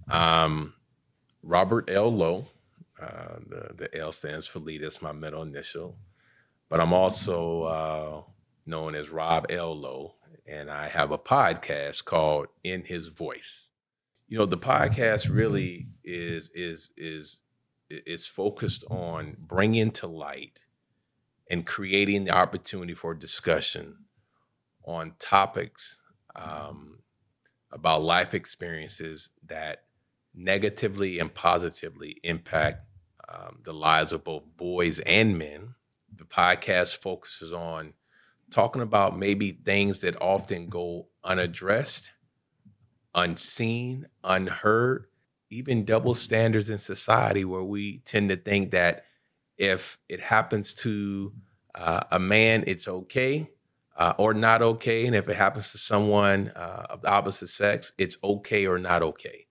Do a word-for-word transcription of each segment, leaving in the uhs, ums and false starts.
Um, Robert L. Lowe. Uh, the, the L stands for Lee. That's my middle initial. But I'm also uh, known as Rob L. Lowe, and I have a podcast called In His Voice. You know, the podcast really is is is is focused on bringing to light and creating the opportunity for discussion on topics um, about life experiences that negatively and positively impact um, the lives of both boys and men. The podcast focuses on talking about maybe things that often go unaddressed, unseen, unheard, even double standards in society, where we tend to think that if it happens to uh, a man, it's okay uh, or not okay. And if it happens to someone uh, of the opposite sex, it's okay or not okay.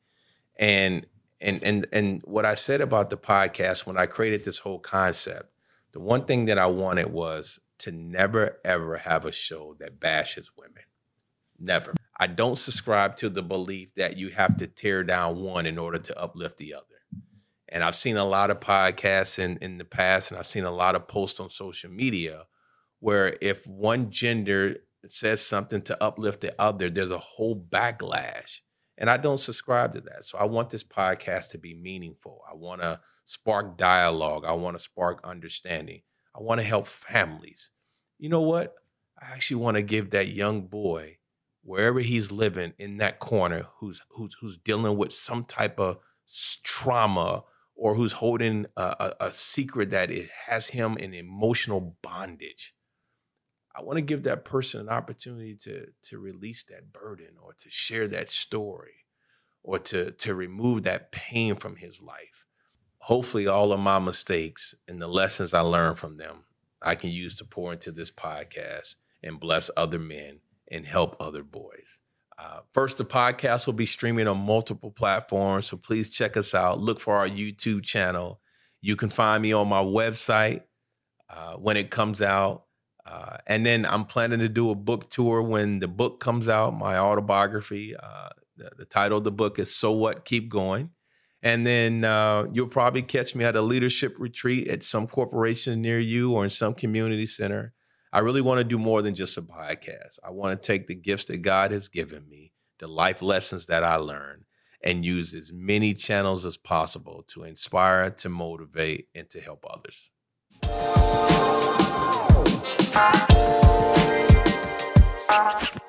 And and and and what I said about the podcast when I created this whole concept, the one thing that I wanted was to never, ever have a show that bashes women. Never. I don't subscribe to the belief that you have to tear down one in order to uplift the other. And I've seen a lot of podcasts in, in the past, and I've seen a lot of posts on social media where if one gender says something to uplift the other, there's a whole backlash. And I don't subscribe to that. So I want this podcast to be meaningful. I want to spark dialogue. I want to spark understanding. I want to help families. You know what? I actually want to give that young boy, wherever he's living in that corner, who's who's who's dealing with some type of trauma or who's holding a, a, a secret that it has him in emotional bondage. I want to give that person an opportunity to, to release that burden or to share that story or to, to remove that pain from his life. Hopefully all of my mistakes and the lessons I learned from them, I can use to pour into this podcast and bless other men and help other boys. Uh, first, the podcast will be streaming on multiple platforms, so please check us out. Look for our YouTube channel. You can find me on my website uh, when it comes out. Uh, and then I'm planning to do a book tour when the book comes out, my autobiography. Uh, the, the title of the book is So What? Keep Going. And then uh, you'll probably catch me at a leadership retreat at some corporation near you or in some community center. I really want to do more than just a podcast. I want to take the gifts that God has given me, the life lessons that I learned, and use as many channels as possible to inspire, to motivate, and to help others. Thank you.